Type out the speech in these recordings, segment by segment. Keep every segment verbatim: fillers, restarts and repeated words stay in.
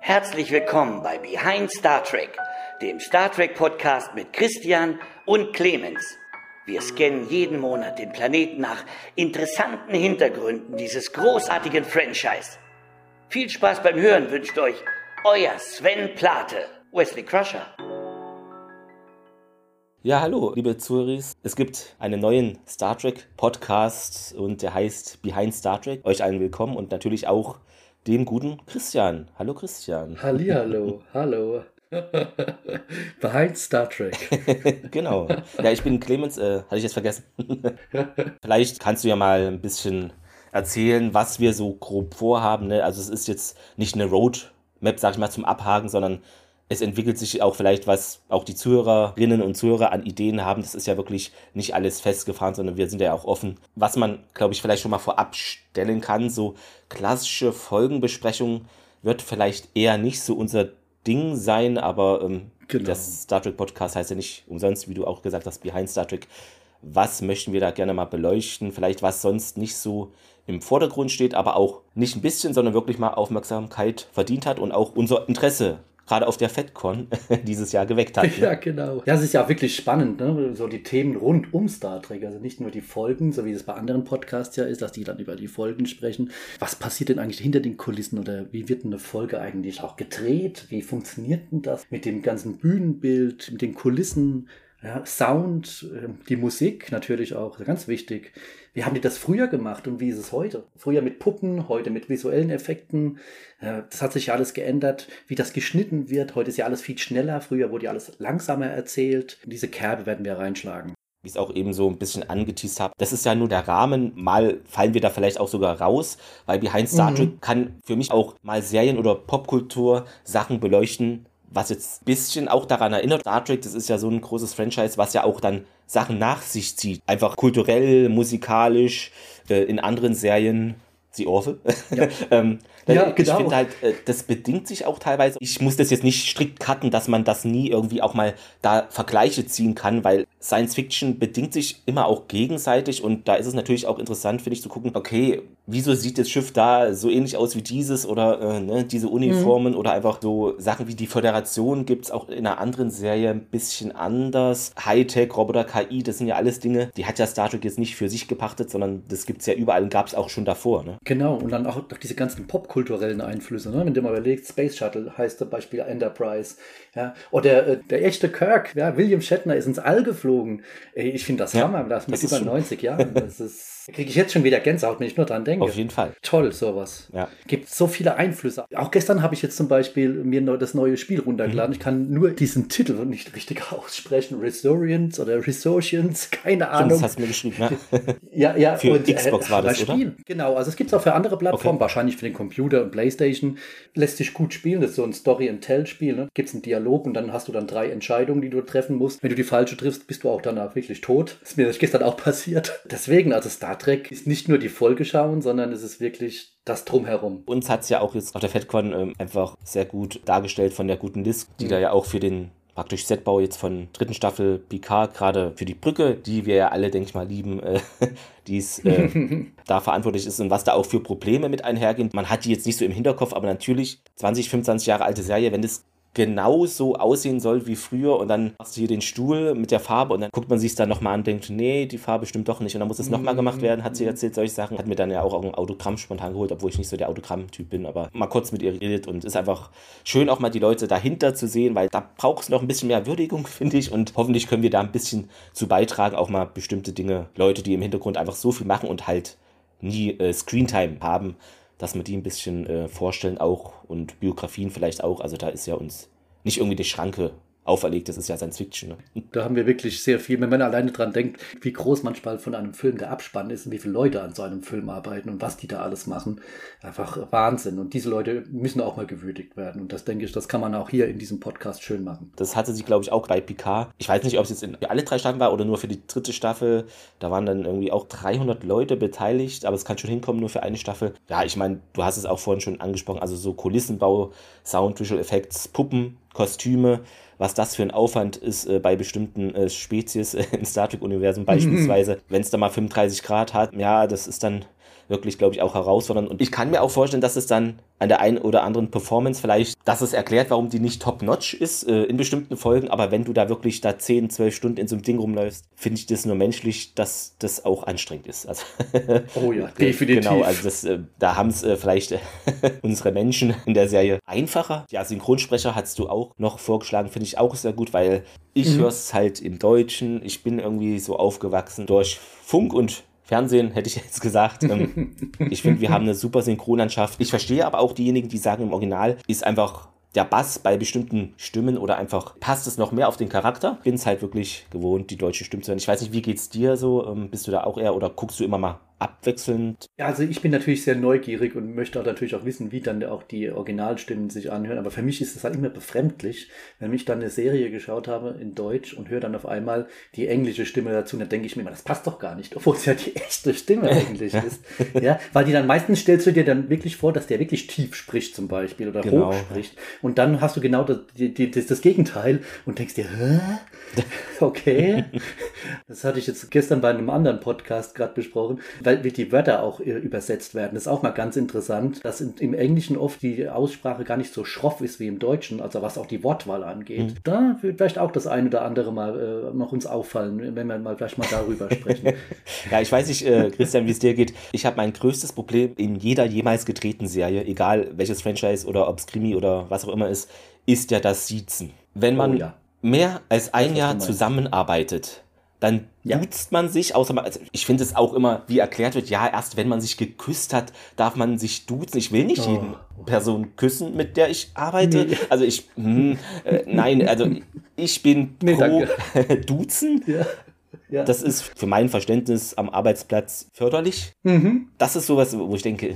Herzlich willkommen bei Behind Star Trek, dem Star Trek Podcast mit Christian und Clemens. Wir scannen jeden Monat den Planeten nach interessanten Hintergründen dieses großartigen Franchise. Viel Spaß beim Hören wünscht euch euer Sven Plate, Wesley Crusher. Ja, hallo, liebe Zuhörer. Es gibt einen neuen Star Trek Podcast und der heißt Behind Star Trek. Euch allen willkommen und natürlich auch dem guten Christian. Hallo Christian. Hallihallo, hallo. Behind Star Trek. Genau. Ja, ich bin Clemens, äh, hatte ich jetzt vergessen. Vielleicht kannst du ja mal ein bisschen erzählen, was wir so grob vorhaben. Ne? Also es ist jetzt nicht eine Roadmap, sag ich mal, zum Abhaken, sondern es entwickelt sich auch vielleicht, was auch die Zuhörerinnen und Zuhörer an Ideen haben. Das ist ja wirklich nicht alles festgefahren, sondern wir sind ja auch offen. Was man, glaube ich, vielleicht schon mal vorab stellen kann, so klassische Folgenbesprechung wird vielleicht eher nicht so unser Ding sein, aber ähm, genau. Das Star Trek Podcast heißt ja nicht umsonst, wie du auch gesagt hast, Behind Star Trek. Was möchten wir da gerne mal beleuchten? Vielleicht was sonst nicht so im Vordergrund steht, aber auch nicht ein bisschen, sondern wirklich mal Aufmerksamkeit verdient hat und auch unser Interesse gerade auf der FedCon dieses Jahr geweckt hat. Ne? Ja, genau. Ja, es ist ja auch wirklich spannend, ne? So die Themen rund um Star Trek, also nicht nur die Folgen, so wie es bei anderen Podcasts ja ist, dass die dann über die Folgen sprechen. Was passiert denn eigentlich hinter den Kulissen oder wie wird eine Folge eigentlich auch gedreht? Wie funktioniert denn das mit dem ganzen Bühnenbild, mit den Kulissen? Ja, Sound, die Musik natürlich auch, ganz wichtig. Wie haben die das früher gemacht und wie ist es heute? Früher mit Puppen, heute mit visuellen Effekten. Das hat sich ja alles geändert, wie das geschnitten wird. Heute ist ja alles viel schneller. Früher wurde ja alles langsamer erzählt. In diese Kerbe werden wir reinschlagen. Wie ich es auch eben so ein bisschen angeteased habe. Das ist ja nur der Rahmen. Mal fallen wir da vielleicht auch sogar raus, weil Behind Star Trek mhm. kann für mich auch mal Serien- oder Popkultur Sachen beleuchten, was jetzt ein bisschen auch daran erinnert. Star Trek, das ist ja so ein großes Franchise, was ja auch dann Sachen nach sich zieht. Einfach kulturell, musikalisch, äh, in anderen Serien, The Orville. Ja, ähm, ja, ich genau. finde halt, äh, das bedingt sich auch teilweise. Ich muss das jetzt nicht strikt cutten, dass man das nie irgendwie auch mal da Vergleiche ziehen kann, weil Science Fiction bedingt sich immer auch gegenseitig und da ist es natürlich auch interessant, finde ich, zu gucken, okay, wieso sieht das Schiff da so ähnlich aus wie dieses oder äh, ne, diese Uniformen mhm. oder einfach so Sachen wie die Föderation gibt es auch in einer anderen Serie ein bisschen anders. Hightech, Roboter, K I, das sind ja alles Dinge, die hat ja Star Trek jetzt nicht für sich gepachtet, sondern das gibt es ja überall und gab es auch schon davor. Ne? Genau, und dann auch diese ganzen popkulturellen Einflüsse, ne? Wenn du mal überlegst, Space Shuttle heißt zum Beispiel Enterprise, ja, oder äh, der echte Kirk, ja, William Shatner ist ins All geflogen. Ey, ich finde das ja, Hammer, das mit über neunzig Jahren, das ist... Da kriege ich jetzt schon wieder Gänsehaut, wenn ich nur dran denke. Auf jeden Fall. Toll, sowas. Ja. Gibt so viele Einflüsse. Auch gestern habe ich jetzt zum Beispiel mir das neue Spiel runtergeladen. Mhm. Ich kann nur diesen Titel nicht richtig aussprechen. Resurgence oder Resurgence, keine Ahnung. Das hast du mir geschrieben, ne? ja, ja. Für und, Xbox äh, war das, Spiel. Oder? Genau, also es gibt es auch für andere Plattformen, okay. Wahrscheinlich für den Computer und Playstation. Lässt sich gut spielen, das ist so ein Story-and-Tell-Spiel. Ne? Gibt es einen Dialog und dann hast du dann drei Entscheidungen, die du treffen musst. Wenn du die falsche triffst, bist du auch danach wirklich tot. Das ist mir gestern auch passiert. Deswegen, also Star Trek ist nicht nur die Folge schauen, sondern es ist wirklich das Drumherum. Uns hat es ja auch jetzt auf der FedCon ähm, einfach sehr gut dargestellt von der guten Liz, die mhm. da ja auch für den praktisch Setbau jetzt von dritten Staffel Picard, gerade für die Brücke, die wir ja alle, denke ich mal, lieben, äh, die es äh, da verantwortlich ist und was da auch für Probleme mit einhergehen. Man hat die jetzt nicht so im Hinterkopf, aber natürlich zwanzig, fünfundzwanzig Jahre alte Serie, wenn das genauso aussehen soll wie früher und dann machst du hier den Stuhl mit der Farbe und dann guckt man sich es dann nochmal an und denkt, nee, die Farbe stimmt doch nicht und dann muss es nochmal gemacht werden, hat sie erzählt, solche Sachen, hat mir dann ja auch ein Autogramm spontan geholt, obwohl ich nicht so der Autogramm-Typ bin, aber mal kurz mit ihr geredet und es ist einfach schön auch mal die Leute dahinter zu sehen, weil da braucht es noch ein bisschen mehr Würdigung, finde ich, und hoffentlich können wir da ein bisschen zu beitragen, auch mal bestimmte Dinge, Leute, die im Hintergrund einfach so viel machen und halt nie äh, Screentime haben, dass wir die ein bisschen äh, vorstellen auch und Biografien vielleicht auch, also da ist ja uns nicht irgendwie die Schranke auferlegt, das ist ja Science Fiction. Ne? Da haben wir wirklich sehr viel, wenn man alleine dran denkt, wie groß manchmal von einem Film der Abspann ist und wie viele Leute an so einem Film arbeiten und was die da alles machen. Einfach Wahnsinn. Und diese Leute müssen auch mal gewürdigt werden. Und das denke ich, das kann man auch hier in diesem Podcast schön machen. Das hatte sich, glaube ich, auch bei Picard. Ich weiß nicht, ob es jetzt in alle drei Staffeln war oder nur für die dritte Staffel. Da waren dann irgendwie auch dreihundert Leute beteiligt, aber es kann schon hinkommen, nur für eine Staffel. Ja, ich meine, du hast es auch vorhin schon angesprochen, also so Kulissenbau, Sound, Visual Effects, Puppen, Kostüme, was das für ein Aufwand ist äh, bei bestimmten äh, Spezies äh, im Star Trek-Universum beispielsweise. Mhm. Wenn es da mal fünfunddreißig Grad hat, ja, das ist dann wirklich, glaube ich, auch herausfordern. Und ich kann mir auch vorstellen, dass es dann an der einen oder anderen Performance vielleicht, dass es erklärt, warum die nicht top-notch ist äh, in bestimmten Folgen, aber wenn du da wirklich da zehn, zwölf Stunden in so einem Ding rumläufst, finde ich das nur menschlich, dass das auch anstrengend ist. Also, oh ja, definitiv. Genau, also das, äh, da haben es äh, vielleicht äh, unsere Menschen in der Serie einfacher. Ja, Synchronsprecher hast du auch noch vorgeschlagen, finde ich auch sehr gut, weil ich mhm. höre es halt im Deutschen. Ich bin irgendwie so aufgewachsen durch Funk und Fernsehen, hätte ich jetzt gesagt. Ich finde, wir haben eine super Synchronlandschaft. Ich verstehe aber auch diejenigen, die sagen, im Original ist einfach der Bass bei bestimmten Stimmen oder einfach passt es noch mehr auf den Charakter. Bin es halt wirklich gewohnt, die deutsche Stimme zu hören. Ich weiß nicht, wie geht's dir so? Bist du da auch eher oder guckst du immer mal abwechselnd? Ja, also ich bin natürlich sehr neugierig und möchte auch natürlich auch wissen, wie dann auch die Originalstimmen sich anhören. Aber für mich ist es halt immer befremdlich, wenn ich dann eine Serie geschaut habe in Deutsch und höre dann auf einmal die englische Stimme dazu. Und dann denke ich mir immer, das passt doch gar nicht, obwohl es ja die echte Stimme eigentlich ist. Ja, weil die dann meistens stellst du dir dann wirklich vor, dass der wirklich tief spricht zum Beispiel oder genau. hoch spricht. Und dann hast du genau das, die, das, das Gegenteil und denkst dir, hä? Okay. Das hatte ich jetzt gestern bei einem anderen Podcast gerade besprochen, weil die Wörter auch äh, übersetzt werden. Das ist auch mal ganz interessant, dass in, im Englischen oft die Aussprache gar nicht so schroff ist wie im Deutschen, also was auch die Wortwahl angeht. Mhm. Da wird vielleicht auch das eine oder andere mal äh, noch uns auffallen, wenn wir mal vielleicht mal darüber sprechen. Ja, ich weiß nicht, äh, Christian, wie es dir geht. Ich habe mein größtes Problem in jeder jemals gedrehten Serie, egal welches Franchise oder ob es Krimi oder was auch immer ist, ist ja das Siezen. Wenn man oh, ja. mehr als ein das, Jahr zusammenarbeitet, dann ja. duzt man sich, außer man, also ich finde es auch immer, wie erklärt wird, ja, erst wenn man sich geküsst hat, darf man sich duzen. Ich will nicht oh. jeden Person küssen, mit der ich arbeite. Nee. Also ich, hm, äh, nein, also ich bin nee, pro Duzen. Ja. Ja. Das ist für mein Verständnis am Arbeitsplatz förderlich. Mhm. Das ist sowas, wo ich denke,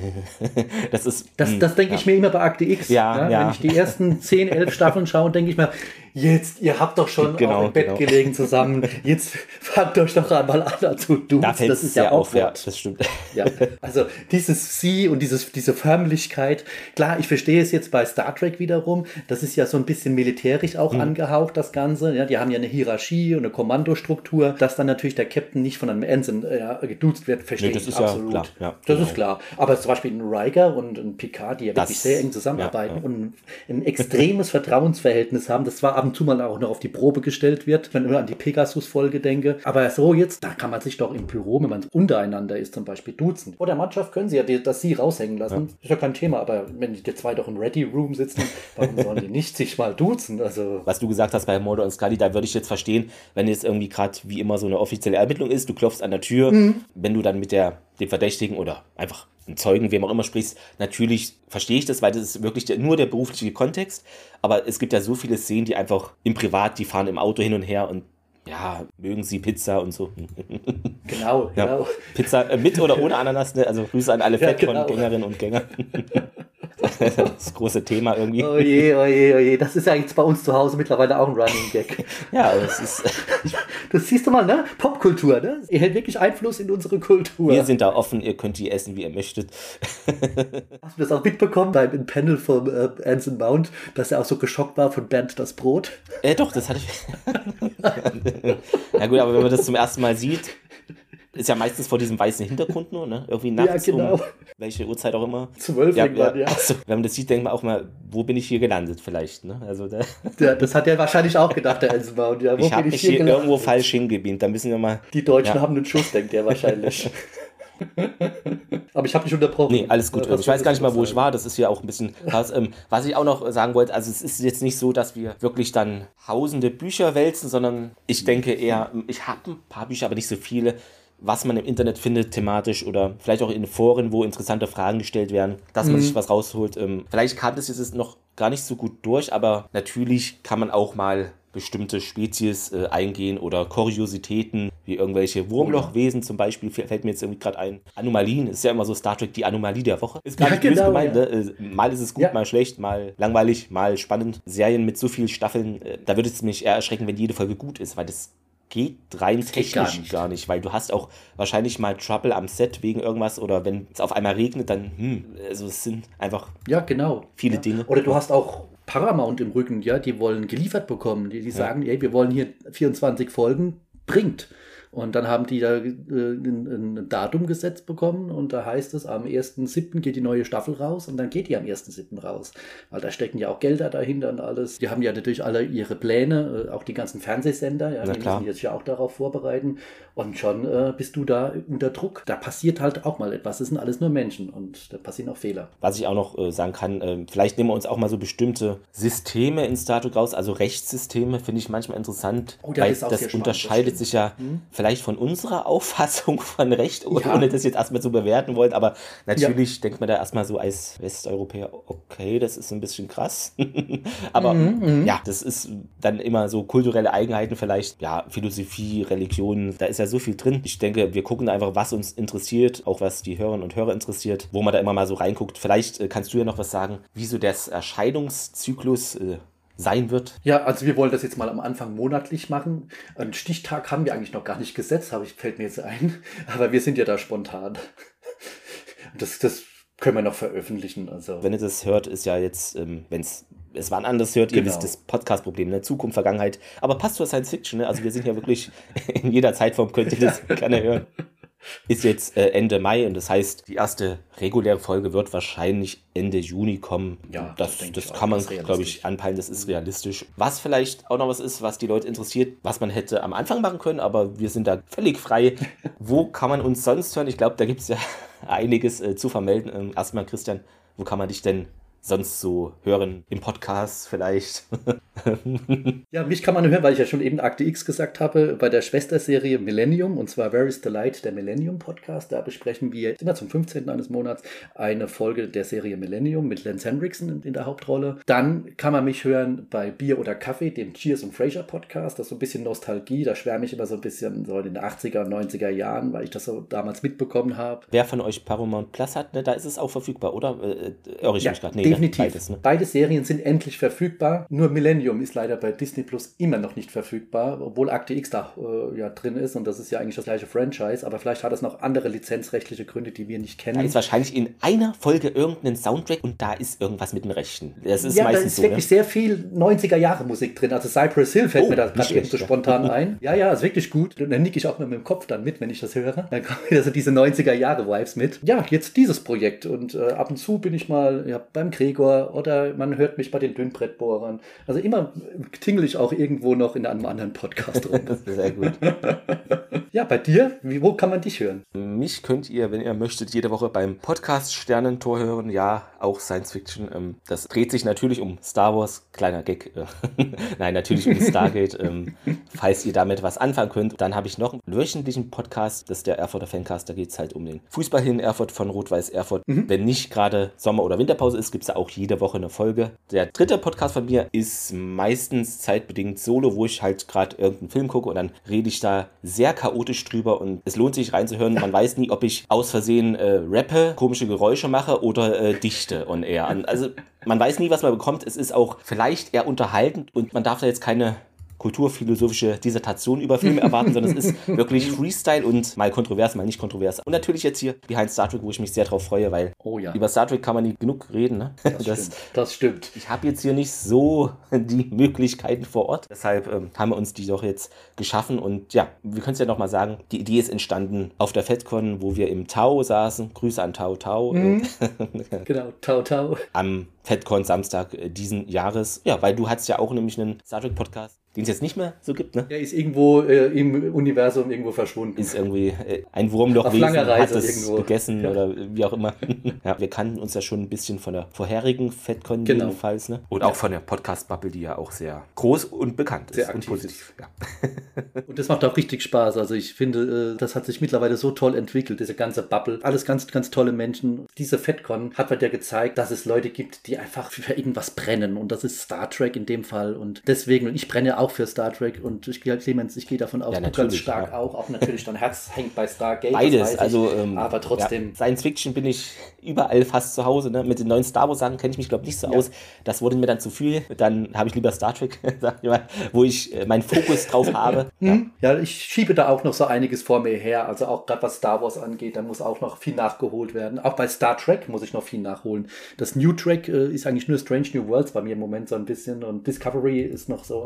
das ist... Das, das denke ja. ich mir immer bei Akte X. Ja, ja, ja. Wenn ich die ersten zehn, elf Staffeln schaue, denke ich mir, jetzt, ihr habt doch schon genau, auf dem Bett genau. gelegen zusammen, jetzt fangt euch doch einmal an zu duzen. Da das ist ja auch auf, ja, das stimmt. Ja. Also dieses Sie und dieses, diese Förmlichkeit, klar, ich verstehe es jetzt bei Star Trek wiederum, das ist ja so ein bisschen militärisch auch hm. angehaucht, das Ganze. Ja, die haben ja eine Hierarchie und eine Kommandostruktur, dass dann natürlich der Captain nicht von einem Ensign ja, geduzt wird, verstehe nee, das ich ist absolut. Ja klar. Ja, das genau. ist klar. Aber zum Beispiel ein Riker und ein Picard, die ja das, wirklich sehr eng zusammenarbeiten ja, ja. und ein extremes Vertrauensverhältnis haben, das zwar ab und zu mal auch noch auf die Probe gestellt wird, wenn ich an die Pegasus-Folge denke. Aber so jetzt, da kann man sich doch im Büro, wenn man untereinander ist, zum Beispiel duzen. Vor der Mannschaft können sie ja die, das Sie raushängen lassen. Ja. Ist ja kein Thema, aber wenn die zwei doch im Ready-Room sitzen, warum sollen die nicht sich mal duzen? Also was du gesagt hast bei Mulder und Scully, da würde ich jetzt verstehen, wenn jetzt irgendwie gerade wie immer so eine offizielle Ermittlung ist, du klopfst an der Tür, mhm. wenn du dann mit der dem Verdächtigen oder einfach einen Zeugen, wem auch immer sprichst, natürlich verstehe ich das, weil das ist wirklich der, nur der berufliche Kontext, aber es gibt ja so viele Szenen, die einfach im Privat, die fahren im Auto hin und her und ja, mögen sie Pizza und so. Genau, ja, genau. Pizza äh, mit oder ohne Ananas, ne? Also Grüße an alle ja, genau. Fettkorn-Gängerinnen und Gänger. Das große Thema irgendwie. Oh je, oh je, oh je. Das ist ja jetzt bei uns zu Hause mittlerweile auch ein Running Gag. Ja, aber es ist... Das siehst du mal, ne? Popkultur, ne? Ihr hält wirklich Einfluss in unsere Kultur. Wir sind da offen, ihr könnt die essen, wie ihr möchtet. Hast du das auch mitbekommen beim Panel vom äh, Anson Mount, dass er auch so geschockt war von Bernd das Brot? Äh, doch, das hatte ich... Ja gut, aber wenn man das zum ersten Mal sieht... Ist ja meistens vor diesem weißen Hintergrund nur, ne? Irgendwie nachts ja, genau. um welche Uhrzeit auch immer. Zwölf ja, irgendwann, ja. ja. Also, wenn man das sieht, denkt man auch mal, wo bin ich hier gelandet vielleicht, ne? Also da ja, das hat er wahrscheinlich auch gedacht, der Eisenbahn. Ja, wo ich habe mich hier, hier irgendwo falsch hingebeamt, da müssen wir mal... Die Deutschen ja. haben einen Schuss, denkt er wahrscheinlich. Aber ich habe dich unterbrochen. Nee, alles gut. Was ich weiß gar nicht mal, wo ich war. Das ist ja auch ein bisschen was, ähm, was ich auch noch sagen wollte. Also es ist jetzt nicht so, dass wir wirklich dann tausende Bücher wälzen, sondern ich denke eher, ich habe ein paar Bücher, aber nicht so viele, was man im Internet findet, thematisch oder vielleicht auch in Foren, wo interessante Fragen gestellt werden, dass man mhm. sich was rausholt. Ähm, vielleicht kam das jetzt noch gar nicht so gut durch, aber natürlich kann man auch mal bestimmte Spezies äh, eingehen oder Kuriositäten, wie irgendwelche Wurmlochwesen zum Beispiel, fällt mir jetzt irgendwie gerade ein. Anomalien, ist ja immer so Star Trek, die Anomalie der Woche. Ist gar ja, nicht genau, böse gemeint, ja. ne? Mal ist es gut, ja. mal schlecht, mal langweilig, mal spannend. Serien mit so vielen Staffeln, äh, da würde es mich eher erschrecken, wenn jede Folge gut ist, weil das geht rein das technisch gar nicht. gar nicht, weil du hast auch wahrscheinlich mal Trouble am Set wegen irgendwas oder wenn es auf einmal regnet, dann, hm, also es sind einfach ja, genau. viele ja. Dinge. Oder du hast auch Paramount im Rücken, ja, die wollen geliefert bekommen, die, die sagen, ja. ey, wir wollen hier vierundzwanzig Folgen, bringt. Und dann haben die da äh, ein, ein Datum gesetzt bekommen und da heißt es, am ersten siebten geht die neue Staffel raus und dann geht die am ersten siebten raus. Weil da stecken ja auch Gelder dahinter und alles. Die haben ja natürlich alle ihre Pläne, äh, auch die ganzen Fernsehsender, ja, Na die klar. müssen jetzt ja auch darauf vorbereiten. Und schon äh, bist du da unter Druck. Da passiert halt auch mal etwas. Das sind alles nur Menschen und da passieren auch Fehler. Was ich auch noch äh, sagen kann, äh, vielleicht nehmen wir uns auch mal so bestimmte Systeme in Star Trek raus, also Rechtssysteme finde ich manchmal interessant, Oh, das weil ist auch das sehr spannend, unterscheidet das sich ja Hm? vielleicht von unserer Auffassung von Recht, ohne, Ja. ohne das jetzt erstmal zu bewerten wollen, aber natürlich denkt man da erstmal so als Westeuropäer, okay, das ist ein bisschen krass, aber Mhm, ja, das ist dann immer so kulturelle Eigenheiten vielleicht, ja, Philosophie, Religion, da ist ja so viel drin. Ich denke, wir gucken einfach, was uns interessiert, auch was die Hörerinnen und Hörer interessiert, wo man da immer mal so reinguckt. Vielleicht äh, kannst du ja noch was sagen, wie so der Erscheinungszyklus äh, sein wird. Ja, also wir wollen das jetzt mal am Anfang monatlich machen. Einen Stichtag haben wir eigentlich noch gar nicht gesetzt, habe ich, fällt mir jetzt ein. Aber wir sind ja da spontan. Das, das können wir noch veröffentlichen. Also. Wenn ihr das hört, ist ja jetzt, ähm, wenn es es wann anders hört, ihr Genau. wisst das Podcast-Problem, ne? Zukunft, Vergangenheit. Aber passt zur Science Fiction, ne? Also wir sind ja wirklich in jeder Zeitform, könnt ihr das gerne hören. Ist jetzt äh, Ende Mai und das heißt, die erste reguläre Folge wird wahrscheinlich Ende Juni kommen. Ja, das, das denke das ich auch. kann man, Das ist glaube realistisch. ich, anpeilen, das ist realistisch. Was vielleicht auch noch was ist, was die Leute interessiert, was man hätte am Anfang machen können, aber wir sind da völlig frei. Wo kann man uns sonst hören? Ich glaube, da gibt es ja einiges äh, zu vermelden. Ähm, erstmal, Christian, wo kann man dich denn sonst so hören? Im Podcast vielleicht? Ja, mich kann man hören, weil ich ja schon eben Akte X gesagt habe, bei der Schwesterserie Millennium, und zwar Where is the Light, der Millennium Podcast. Da besprechen wir immer zum fünfzehnten eines Monats eine Folge der Serie Millennium mit Lance Henriksen in der Hauptrolle. Dann kann man mich hören bei Bier oder Kaffee, dem Cheers und Frasier Podcast. Das ist so ein bisschen Nostalgie, da schwärme ich immer so ein bisschen so in den achtziger und neunziger Jahren, weil ich das so damals mitbekommen habe. Wer von euch Paramount Plus hat, ne, da ist es auch verfügbar, oder? Äh, irre ich Ja, mich gerade? Nee, definitiv. Ne? Beides, ne? Beide Serien sind endlich verfügbar. Nur Millennium ist leider bei Disney Plus immer noch nicht verfügbar, obwohl Akte X da äh, ja drin ist und das ist ja eigentlich das gleiche Franchise, aber vielleicht hat es noch andere lizenzrechtliche Gründe, die wir nicht kennen. Da ist wahrscheinlich in einer Folge irgendein Soundtrack und da ist irgendwas mit den Rechten. Das ist ja, da meistens ist so. wirklich Ne? sehr viel neunziger-Jahre-Musik drin. Also Cypress Hill fällt Oh, mir da nicht gerade eben schlecht, so ja. spontan ein. Ja, ja, ist wirklich gut. Und dann nicke ich auch mit dem Kopf dann mit, wenn ich das höre. Dann kommen wieder so diese neunziger-Jahre-Vibes mit. Ja, jetzt dieses Projekt. Und äh, ab und zu bin ich mal ja, beim Gregor oder man hört mich bei den Dünnbrettbohrern. Also immer tingle ich auch irgendwo noch in einem anderen Podcast rum. Sehr gut. Ja, bei dir? Wie, wo kann man dich hören? Mich könnt ihr, wenn ihr möchtet, jede Woche beim Podcast Sternentor hören. Ja, auch Science Fiction. Ähm, das dreht sich natürlich um Star Wars. Kleiner Gag. Äh, Nein, natürlich um Stargate. ähm, falls ihr damit was anfangen könnt. Dann habe ich noch einen wöchentlichen Podcast. Das ist der Erfurter Fancast. Da geht es halt um den Fußball hier in Erfurt von Rot-Weiß Erfurt. Mhm. Wenn nicht gerade Sommer- oder Winterpause ist, gibt es da auch jede Woche eine Folge. Der dritte Podcast von mir ist meistens zeitbedingt solo, wo ich halt gerade irgendeinen Film gucke und dann rede ich da sehr chaotisch drüber und es lohnt sich reinzuhören. Man weiß nie, ob ich aus Versehen äh, rappe, komische Geräusche mache oder äh, dichte on air. Also man weiß nie, was man bekommt. Es ist auch vielleicht eher unterhaltend und man darf da jetzt keine kulturphilosophische Dissertation über Filme erwarten, sondern es ist wirklich Freestyle und mal kontrovers, mal nicht kontrovers. Und natürlich jetzt hier Behind Star Trek, wo ich mich sehr drauf freue, weil oh ja. über Star Trek kann man nicht genug reden. Ne? Das, das stimmt. Das stimmt. Ich habe jetzt hier nicht so die Möglichkeiten vor Ort. Deshalb ähm, haben wir uns die doch jetzt geschaffen. Und ja, wir können es ja nochmal sagen, die Idee ist entstanden auf der FedCon, wo wir im Tau saßen. Grüße an Tau Tau. Mhm. Genau, Tau Tau. Am FedCon Samstag äh, diesen Jahres. Ja, weil du hattest ja auch nämlich einen Star Trek Podcast, den es jetzt nicht mehr so gibt, ne? Der ist irgendwo äh, im Universum irgendwo verschwunden. Ist irgendwie äh, ein Wurmlochwesen, hat es irgendwo gegessen ja. Oder wie auch immer. Ja, wir kannten uns ja schon ein bisschen von der vorherigen FedCon genau. jedenfalls, ne? Und auch von der Podcast-Bubble, die ja auch sehr groß und bekannt ist. Sehr aktiv. Und positiv, ja. Und das macht auch richtig Spaß. Also ich finde, das hat sich mittlerweile so toll entwickelt, diese ganze Bubble. Alles ganz, ganz tolle Menschen. Diese FedCon hat halt ja gezeigt, dass es Leute gibt, die einfach für irgendwas brennen. Und das ist Star Trek in dem Fall. Und deswegen, und ich brenne auch für Star Trek. Und ich, Clemens, ich gehe davon aus, ja, du ganz stark ja. auch. Auch natürlich dein Herz hängt bei Stargate. Beides, also ähm, aber trotzdem. Ja, Science Fiction bin ich überall fast zu Hause. Ne? Mit den neuen Star Wars Sachen kenne ich mich, glaube ich, nicht so ja. aus. Das wurde mir dann zu viel. Dann habe ich lieber Star Trek, sag ich mal, wo ich äh, meinen Fokus drauf habe. Ja. ja, ich schiebe da auch noch so einiges vor mir her. Also auch gerade was Star Wars angeht, da muss auch noch viel nachgeholt werden. Auch bei Star Trek muss ich noch viel nachholen. Das New Track äh, ist eigentlich nur Strange New Worlds bei mir im Moment so ein bisschen und Discovery ist noch so. Ja, Lower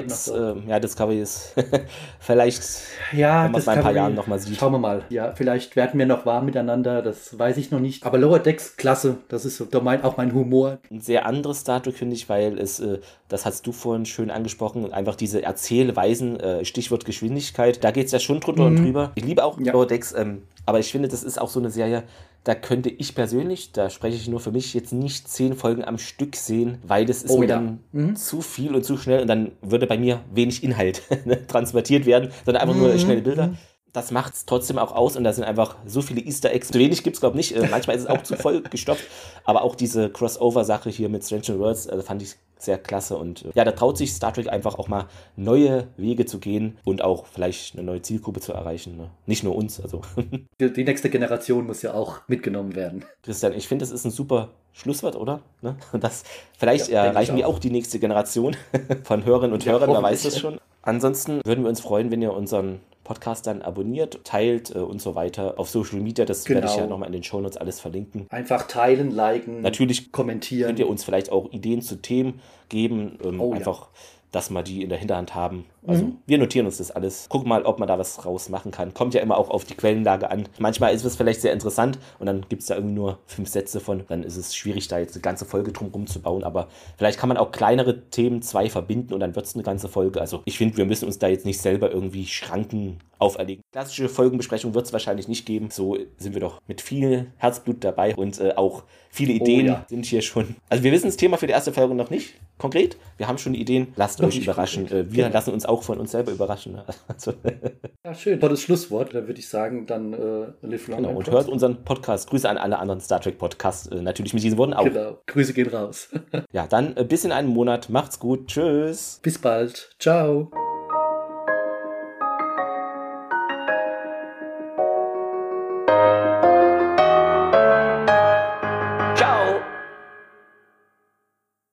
Dex, äh, ja, Discovery ist vielleicht, ja, wenn man es bei ein paar Jahren nochmal sieht. Schauen wir mal. Ja, vielleicht werden wir noch warm miteinander, das weiß ich noch nicht. Aber Lower Decks, klasse, das ist so mein, auch mein Humor. Ein sehr anderes Star Trek, finde ich, weil es, äh, das hast du vorhin schön angesprochen, einfach diese Erzählweisen, äh, Stichwort Geschwindigkeit, da geht es ja schon drunter mhm. und drüber. Ich liebe auch ja. Lower Decks, ähm, aber ich finde, das ist auch so eine Serie, da könnte ich persönlich, da spreche ich nur für mich, jetzt nicht zehn Folgen am Stück sehen, weil das ist oh, mir ja. dann mhm. zu viel und zu schnell und dann würde bei mir wenig Inhalt transportiert werden, sondern einfach mhm. nur schnelle Bilder. Mhm. Das macht es trotzdem auch aus und da sind einfach so viele Easter Eggs. Zu wenig gibt es, glaube ich, nicht. Äh, manchmal ist es auch zu voll gestopft. Aber auch diese Crossover-Sache hier mit Strange New Worlds, äh, fand ich sehr klasse. Und äh, ja, da traut sich Star Trek einfach auch mal neue Wege zu gehen und auch vielleicht eine neue Zielgruppe zu erreichen. Ne? Nicht nur uns. Also. Die, die nächste Generation muss ja auch mitgenommen werden. Christian, ich finde, das ist ein super Schlusswort, oder? Ne? Das, vielleicht ja, erreichen wir auch. auch die nächste Generation von Hörerinnen und ja, Hörern, wer weiß das schon. Ansonsten würden wir uns freuen, wenn ihr unseren Podcast dann abonniert, teilt äh, und so weiter auf Social Media. Das genau. werde ich ja nochmal in den Shownotes alles verlinken. Einfach teilen, liken, natürlich kommentieren. Könnt ihr uns vielleicht auch Ideen zu Themen geben. Ähm, oh, einfach, ja. dass wir die in der Hinterhand haben. Also mhm. wir notieren uns das alles. Gucken mal, ob man da was raus machen kann. Kommt ja immer auch auf die Quellenlage an. Manchmal ist es vielleicht sehr interessant und dann gibt es da irgendwie nur fünf Sätze von. Dann ist es schwierig, da jetzt eine ganze Folge drumherum zu bauen. Aber vielleicht kann man auch kleinere Themen zwei verbinden und dann wird es eine ganze Folge. Also ich finde, wir müssen uns da jetzt nicht selber irgendwie Schranken auferlegen. Klassische Folgenbesprechung wird es wahrscheinlich nicht geben. So sind wir doch mit viel Herzblut dabei und äh, auch viele Ideen oh, ja. sind hier schon. Also wir wissen das Thema für die erste Folge noch nicht konkret. Wir haben schon Ideen. Lasst noch euch überraschen. Konkret. Wir ja. lassen uns auch von uns selber überraschen. Also ja, schön. Tolles Schlusswort. Da würde ich sagen, dann äh, live long. Genau, und hört unseren Podcast. Grüße an alle anderen Star Trek Podcasts. Äh, natürlich mit diesen Worten auch. Genau. Grüße gehen raus. Ja, dann äh, bis in einem Monat. Macht's gut. Tschüss. Bis bald. Ciao.